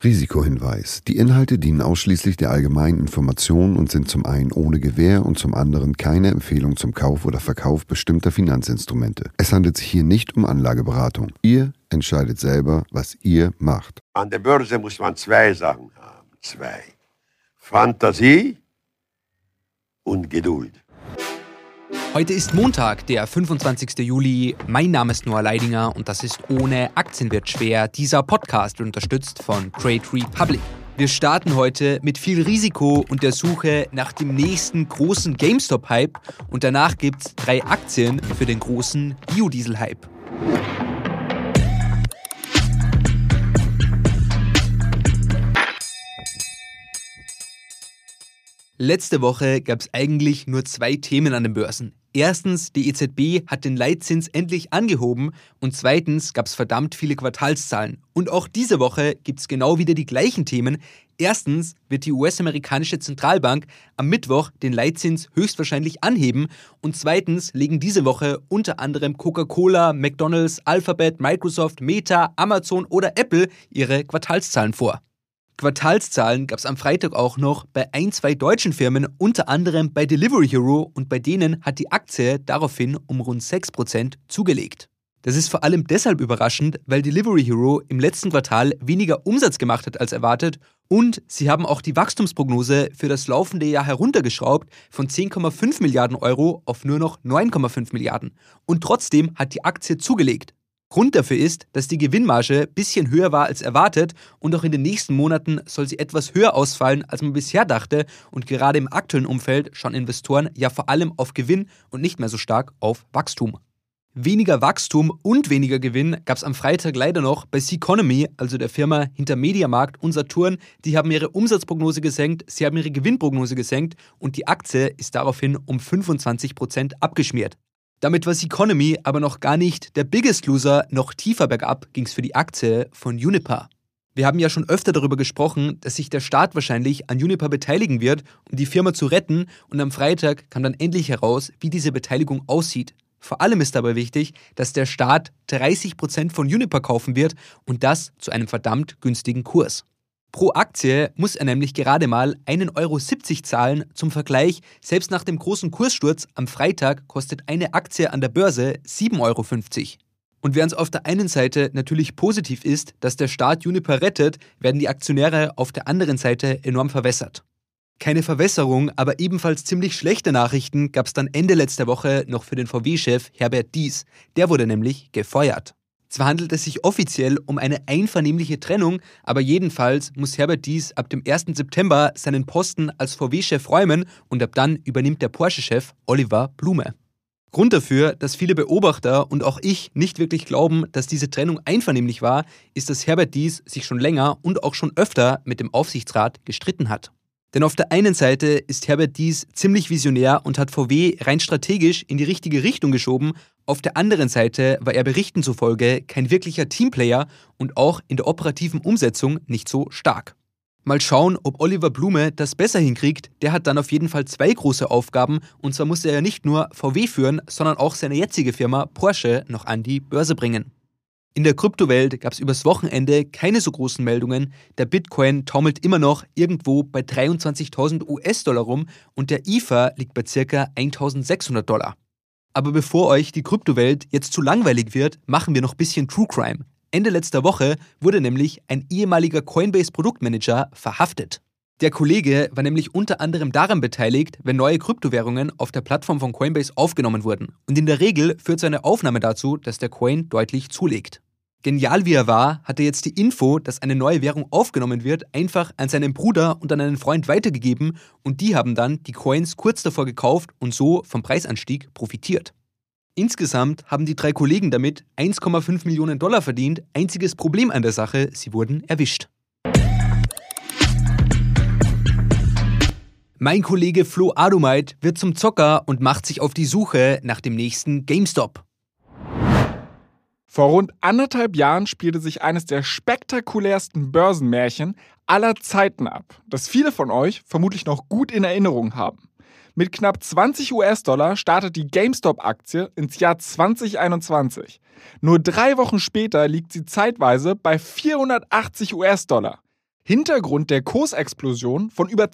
Risikohinweis. Die Inhalte dienen ausschließlich der allgemeinen Information und sind zum einen ohne Gewähr und zum anderen keine Empfehlung zum Kauf oder Verkauf bestimmter Finanzinstrumente. Es handelt sich hier nicht um Anlageberatung. Ihr entscheidet selber, was ihr macht. An der Börse muss man zwei Sachen haben. Zwei. Fantasie und Geduld. Heute ist Montag, der 25. Juli. Mein Name ist Noah Leidinger und das ist Ohne Aktien wird schwer. Dieser Podcast wird unterstützt von Trade Republic. Wir starten heute mit viel Risiko und der Suche nach dem nächsten großen GameStop-Hype und danach gibt's 3 Aktien für den großen Biodiesel-Hype. Letzte Woche gab es eigentlich nur 2 Themen an den Börsen. Erstens, die EZB hat den Leitzins endlich angehoben und zweitens gab es verdammt viele Quartalszahlen. Und auch diese Woche gibt es genau wieder die gleichen Themen. Erstens wird die US-amerikanische Zentralbank am Mittwoch den Leitzins höchstwahrscheinlich anheben und zweitens legen diese Woche unter anderem Coca-Cola, McDonald's, Alphabet, Microsoft, Meta, Amazon oder Apple ihre Quartalszahlen vor. Quartalszahlen gab es am Freitag auch noch bei 2 deutschen Firmen, unter anderem bei Delivery Hero und bei denen hat die Aktie daraufhin um rund 6% zugelegt. Das ist vor allem deshalb überraschend, weil Delivery Hero im letzten Quartal weniger Umsatz gemacht hat als erwartet und sie haben auch die Wachstumsprognose für das laufende Jahr heruntergeschraubt von 10,5 Milliarden Euro auf nur noch 9,5 Milliarden. Und trotzdem hat die Aktie zugelegt. Grund dafür ist, dass die Gewinnmarge ein bisschen höher war als erwartet und auch in den nächsten Monaten soll sie etwas höher ausfallen, als man bisher dachte und gerade im aktuellen Umfeld schauen Investoren ja vor allem auf Gewinn und nicht mehr so stark auf Wachstum. Weniger Wachstum und weniger Gewinn gab es am Freitag leider noch bei Ceconomy, also der Firma hinter Mediamarkt und Saturn. Die haben ihre Umsatzprognose gesenkt, sie haben ihre Gewinnprognose gesenkt und die Aktie ist daraufhin um 25% abgeschmiert. Damit war Ceconomy aber noch gar nicht der Biggest Loser, noch tiefer bergab ging es für die Aktie von Uniper. Wir haben ja schon öfter darüber gesprochen, dass sich der Staat wahrscheinlich an Uniper beteiligen wird, um die Firma zu retten und am Freitag kam dann endlich heraus, wie diese Beteiligung aussieht. Vor allem ist dabei wichtig, dass der Staat 30% von Uniper kaufen wird und das zu einem verdammt günstigen Kurs. Pro Aktie muss er nämlich gerade mal 1,70 Euro zahlen. Zum Vergleich, selbst nach dem großen Kurssturz am Freitag kostet eine Aktie an der Börse 7,50 Euro. Und während es auf der einen Seite natürlich positiv ist, dass der Staat Uniper rettet, werden die Aktionäre auf der anderen Seite enorm verwässert. Keine Verwässerung, aber ebenfalls ziemlich schlechte Nachrichten gab es dann Ende letzter Woche noch für den VW-Chef Herbert Diess. Der wurde nämlich gefeuert. Zwar handelt es sich offiziell um eine einvernehmliche Trennung, aber jedenfalls muss Herbert Diess ab dem 1. September seinen Posten als VW-Chef räumen und ab dann übernimmt der Porsche-Chef Oliver Blume. Grund dafür, dass viele Beobachter und auch ich nicht wirklich glauben, dass diese Trennung einvernehmlich war, ist, dass Herbert Diess sich schon länger und auch schon öfter mit dem Aufsichtsrat gestritten hat. Denn auf der einen Seite ist Herbert Diess ziemlich visionär und hat VW rein strategisch in die richtige Richtung geschoben. Auf der anderen Seite war er Berichten zufolge kein wirklicher Teamplayer und auch in der operativen Umsetzung nicht so stark. Mal schauen, ob Oliver Blume das besser hinkriegt. Der hat dann auf jeden Fall 2 große Aufgaben und zwar muss er ja nicht nur VW führen, sondern auch seine jetzige Firma Porsche noch an die Börse bringen. In der Kryptowelt gab es übers Wochenende keine so großen Meldungen. Der Bitcoin taumelt immer noch irgendwo bei 23.000 US-Dollar rum und der Ether liegt bei ca. 1.600 $. Aber bevor euch die Kryptowelt jetzt zu langweilig wird, machen wir noch ein bisschen True Crime. Ende letzter Woche wurde nämlich ein ehemaliger Coinbase-Produktmanager verhaftet. Der Kollege war nämlich unter anderem daran beteiligt, wenn neue Kryptowährungen auf der Plattform von Coinbase aufgenommen wurden. Und in der Regel führt seine Aufnahme dazu, dass der Coin deutlich zulegt. Genial wie er war, hat er jetzt die Info, dass eine neue Währung aufgenommen wird, einfach an seinen Bruder und an einen Freund weitergegeben und die haben dann die Coins kurz davor gekauft und so vom Preisanstieg profitiert. Insgesamt haben die 3 Kollegen damit 1,5 Millionen $ verdient. Einziges Problem an der Sache, sie wurden erwischt. Mein Kollege Flo Adomait wird zum Zocker und macht sich auf die Suche nach dem nächsten GameStop. Vor rund 1,5 Jahren spielte sich eines der spektakulärsten Börsenmärchen aller Zeiten ab, das viele von euch vermutlich noch gut in Erinnerung haben. Mit knapp 20 US-Dollar startet die GameStop-Aktie ins Jahr 2021. Nur 3 Wochen später liegt sie zeitweise bei 480 US-Dollar. Hintergrund der Kursexplosion von über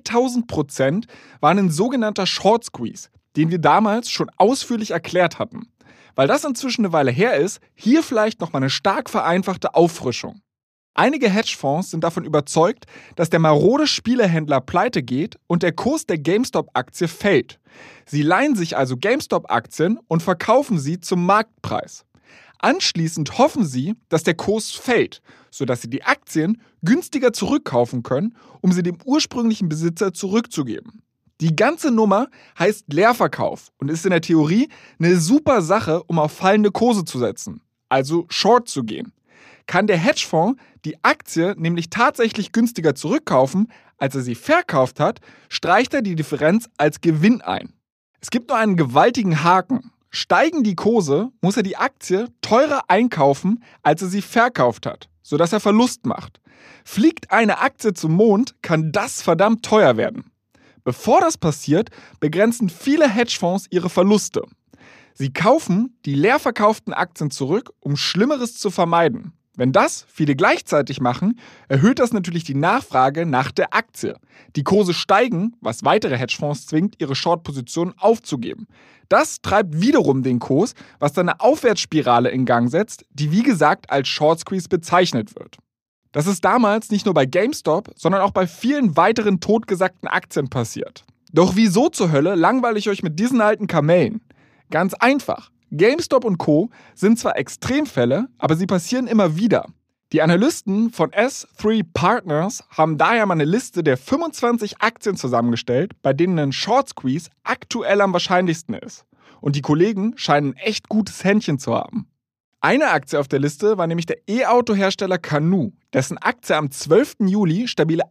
2000% war ein sogenannter Short Squeeze, den wir damals schon ausführlich erklärt hatten. Weil das inzwischen eine Weile her ist, hier vielleicht nochmal eine stark vereinfachte Auffrischung. Einige Hedgefonds sind davon überzeugt, dass der marode Spielehändler pleite geht und der Kurs der GameStop-Aktie fällt. Sie leihen sich also GameStop-Aktien und verkaufen sie zum Marktpreis. Anschließend hoffen sie, dass der Kurs fällt, sodass sie die Aktien günstiger zurückkaufen können, um sie dem ursprünglichen Besitzer zurückzugeben. Die ganze Nummer heißt Leerverkauf und ist in der Theorie eine super Sache, um auf fallende Kurse zu setzen, also Short zu gehen. Kann der Hedgefonds die Aktie nämlich tatsächlich günstiger zurückkaufen, als er sie verkauft hat, streicht er die Differenz als Gewinn ein. Es gibt nur einen gewaltigen Haken. Steigen die Kurse, muss er die Aktie teurer einkaufen, als er sie verkauft hat, sodass er Verlust macht. Fliegt eine Aktie zum Mond, kann das verdammt teuer werden. Bevor das passiert, begrenzen viele Hedgefonds ihre Verluste. Sie kaufen die leer verkauften Aktien zurück, um Schlimmeres zu vermeiden. Wenn das viele gleichzeitig machen, erhöht das natürlich die Nachfrage nach der Aktie. Die Kurse steigen, was weitere Hedgefonds zwingt, ihre Short-Positionen aufzugeben. Das treibt wiederum den Kurs, was dann eine Aufwärtsspirale in Gang setzt, die wie gesagt als Short Squeeze bezeichnet wird. Das ist damals nicht nur bei GameStop, sondern auch bei vielen weiteren totgesackten Aktien passiert. Doch wieso zur Hölle langweile ich euch mit diesen alten Kamellen? Ganz einfach. GameStop und Co. sind zwar Extremfälle, aber sie passieren immer wieder. Die Analysten von S3 Partners haben daher mal eine Liste der 25 Aktien zusammengestellt, bei denen ein Short Squeeze aktuell am wahrscheinlichsten ist. Und die Kollegen scheinen ein echt gutes Händchen zu haben. Eine Aktie auf der Liste war nämlich der E-Auto-Hersteller Canoo, dessen Aktie am 12. Juli stabile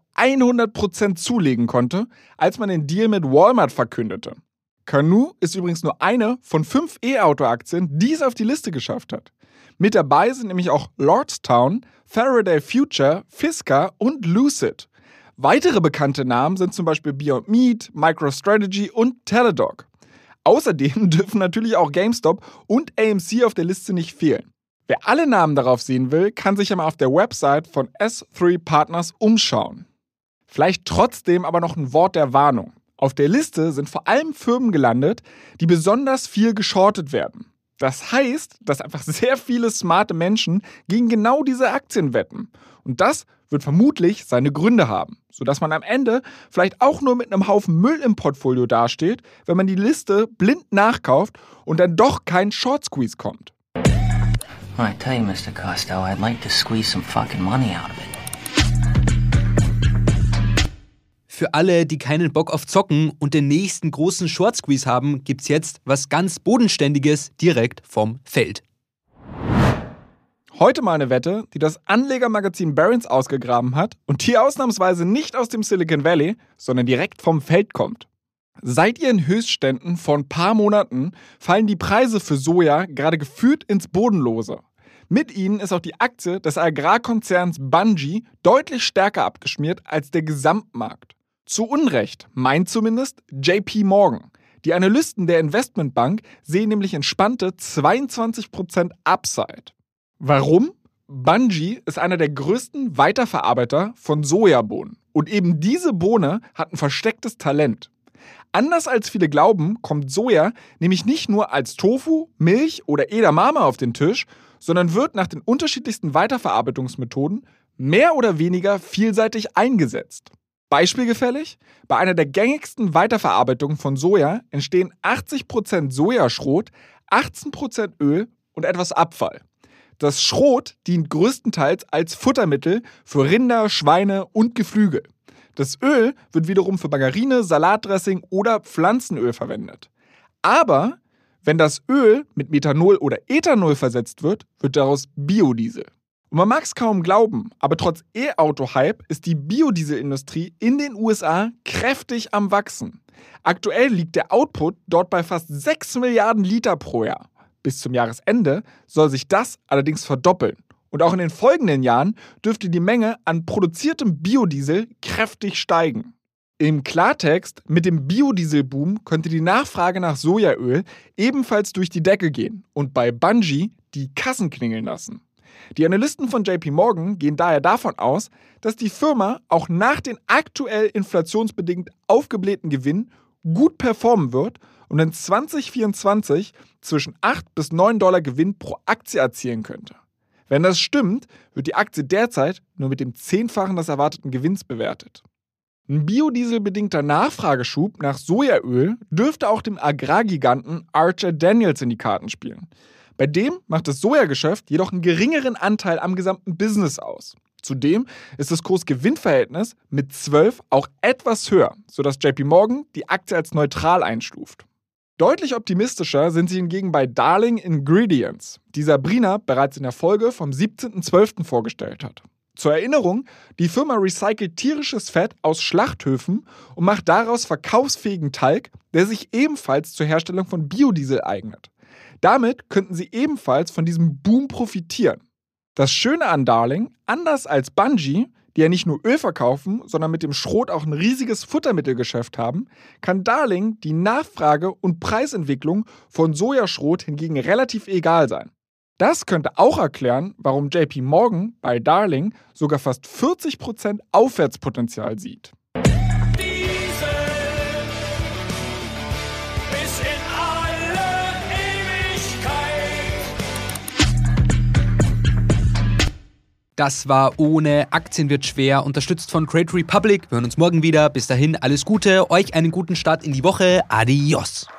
100% zulegen konnte, als man den Deal mit Walmart verkündete. Canoo ist übrigens nur eine von 5 E-Auto-Aktien, die es auf die Liste geschafft hat. Mit dabei sind nämlich auch Lordstown, Faraday Future, Fisker und Lucid. Weitere bekannte Namen sind zum Beispiel Beyond Meat, MicroStrategy und Teladoc. Außerdem dürfen natürlich auch GameStop und AMC auf der Liste nicht fehlen. Wer alle Namen darauf sehen will, kann sich einmal auf der Website von S3 Partners umschauen. Vielleicht trotzdem aber noch ein Wort der Warnung. Auf der Liste sind vor allem Firmen gelandet, die besonders viel geschortet werden. Das heißt, dass einfach sehr viele smarte Menschen gegen genau diese Aktien wetten. Und das wird vermutlich seine Gründe haben, sodass man am Ende vielleicht auch nur mit einem Haufen Müll im Portfolio dasteht, wenn man die Liste blind nachkauft und dann doch kein Short Squeeze kommt. I tell you, Mr. Costello, I'd like to squeeze some fucking money out of it. Für alle, die keinen Bock auf Zocken und den nächsten großen Short Squeeze haben, gibt's jetzt was ganz Bodenständiges direkt vom Feld. Heute mal eine Wette, die das Anlegermagazin Barron's ausgegraben hat und die ausnahmsweise nicht aus dem Silicon Valley, sondern direkt vom Feld kommt. Seit ihren Höchstständen vor ein paar Monaten fallen die Preise für Soja gerade gefühlt ins Bodenlose. Mit ihnen ist auch die Aktie des Agrarkonzerns Bunge deutlich stärker abgeschmiert als der Gesamtmarkt. Zu Unrecht, meint zumindest JP Morgan. Die Analysten der Investmentbank sehen nämlich entspannte 22% Upside. Warum? Bunge ist einer der größten Weiterverarbeiter von Sojabohnen. Und eben diese Bohne hat ein verstecktes Talent. Anders als viele glauben, kommt Soja nämlich nicht nur als Tofu, Milch oder Edamame auf den Tisch, sondern wird nach den unterschiedlichsten Weiterverarbeitungsmethoden mehr oder weniger vielseitig eingesetzt. Beispielgefällig: Bei einer der gängigsten Weiterverarbeitungen von Soja entstehen 80% Sojaschrot, 18% Öl und etwas Abfall. Das Schrot dient größtenteils als Futtermittel für Rinder, Schweine und Geflügel. Das Öl wird wiederum für Margarine, Salatdressing oder Pflanzenöl verwendet. Aber wenn das Öl mit Methanol oder Ethanol versetzt wird, wird daraus Biodiesel. Und man mag es kaum glauben, aber trotz E-Auto-Hype ist die Biodieselindustrie in den USA kräftig am Wachsen. Aktuell liegt der Output dort bei fast 6 Milliarden Liter pro Jahr. Bis zum Jahresende soll sich das allerdings verdoppeln. Und auch in den folgenden Jahren dürfte die Menge an produziertem Biodiesel kräftig steigen. Im Klartext, mit dem Biodieselboom könnte die Nachfrage nach Sojaöl ebenfalls durch die Decke gehen und bei Bunge die Kassen klingeln lassen. Die Analysten von JP Morgan gehen daher davon aus, dass die Firma auch nach den aktuell inflationsbedingt aufgeblähten Gewinnen gut performen wird und in 2024 zwischen 8 bis 9 Dollar Gewinn pro Aktie erzielen könnte. Wenn das stimmt, wird die Aktie derzeit nur mit dem 10-fachen des erwarteten Gewinns bewertet. Ein biodieselbedingter Nachfrageschub nach Sojaöl dürfte auch dem Agrargiganten Archer Daniels in die Karten spielen. Bei dem macht das Sojageschäft jedoch einen geringeren Anteil am gesamten Business aus. Zudem ist das Kurs-Gewinn-Verhältnis mit 12 auch etwas höher, sodass JP Morgan die Aktie als neutral einstuft. Deutlich optimistischer sind sie hingegen bei Darling Ingredients, die Sabrina bereits in der Folge vom 17.12. vorgestellt hat. Zur Erinnerung, die Firma recycelt tierisches Fett aus Schlachthöfen und macht daraus verkaufsfähigen Talg, der sich ebenfalls zur Herstellung von Biodiesel eignet. Damit könnten sie ebenfalls von diesem Boom profitieren. Das Schöne an Darling, anders als Bunge, die ja nicht nur Öl verkaufen, sondern mit dem Schrot auch ein riesiges Futtermittelgeschäft haben, kann Darling die Nachfrage- und Preisentwicklung von Sojaschrot hingegen relativ egal sein. Das könnte auch erklären, warum JP Morgan bei Darling sogar fast 40% Aufwärtspotenzial sieht. Das war ohne Aktien wird schwer, unterstützt von Trade Republic. Wir hören uns morgen wieder. Bis dahin alles Gute, euch einen guten Start in die Woche. Adios.